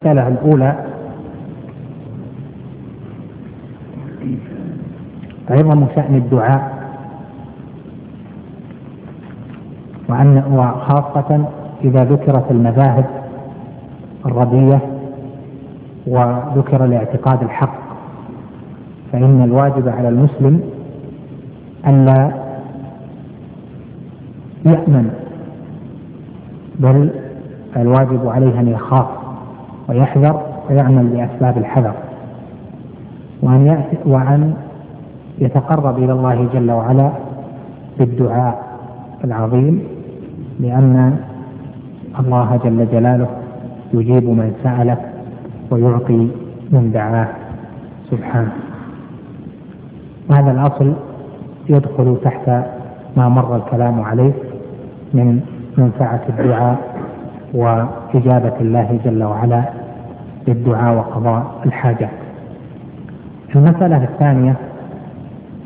المسألة الأولى: عظم شأن الدعاء، وخاصة إذا ذكرت المذاهب الردية وذكر الاعتقاد الحق، فإن الواجب على المسلم ألا يأمن، بل الواجب عليه أن يخاف ويحذر ويعمل بأسباب الحذر، وأن يتقرب إلى الله جل وعلا بالدعاء العظيم، لأن الله جل جلاله يجيب من سأله ويعطي من دعاه سبحانه. وهذا الأصل يدخل تحت ما مر الكلام عليه من منفعة الدعاء وإجابة الله جل وعلا للدعاء وقضاء الحاجات. المسألة الثانية: